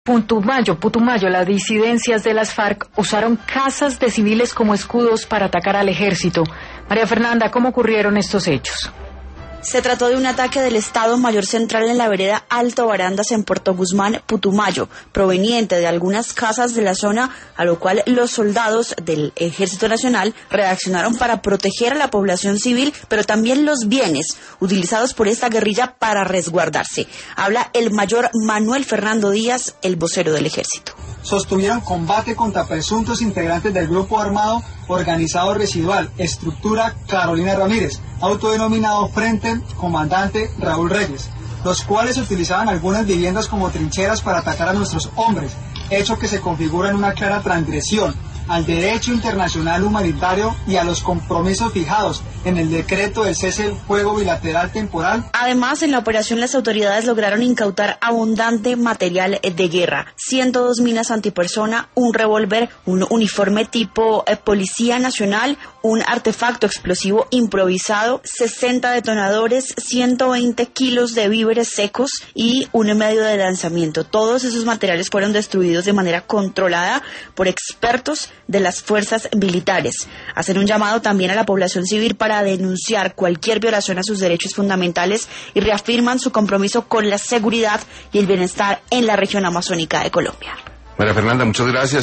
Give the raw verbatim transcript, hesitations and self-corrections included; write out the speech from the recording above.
Putumayo, Putumayo, las disidencias de las FARC usaron casas de civiles como escudos para atacar al ejército. María Fernanda, ¿cómo ocurrieron estos hechos? Se trató de un ataque del Estado Mayor Central en la vereda Alto Barandas en Puerto Guzmán, Putumayo, proveniente de algunas casas de la zona, a lo cual los soldados del Ejército Nacional reaccionaron para proteger a la población civil, pero también los bienes utilizados por esta guerrilla para resguardarse. Habla el mayor Manuel Fernando Díaz, el vocero del Ejército. Sostuvieron combate contra presuntos integrantes del grupo armado organizado residual, estructura Carolina Ramírez, autodenominado Frente Comandante Raúl Reyes, los cuales utilizaban algunas viviendas como trincheras para atacar a nuestros hombres, hecho que se configura en una clara transgresión al derecho internacional humanitario y a los compromisos fijados en el decreto del cese del fuego bilateral temporal. Además, en la operación las autoridades lograron incautar abundante material de guerra, ciento dos minas antipersona, un revólver, un uniforme tipo eh, Policía Nacional, un artefacto explosivo improvisado, sesenta detonadores, ciento veinte kilos de víveres secos y un medio de lanzamiento. Todos esos materiales fueron destruidos de manera controlada por expertos de las fuerzas militares. Hacen un llamado también a la población civil para denunciar cualquier violación a sus derechos fundamentales y reafirman su compromiso con la seguridad y el bienestar en la región amazónica de Colombia. María Fernanda, muchas gracias.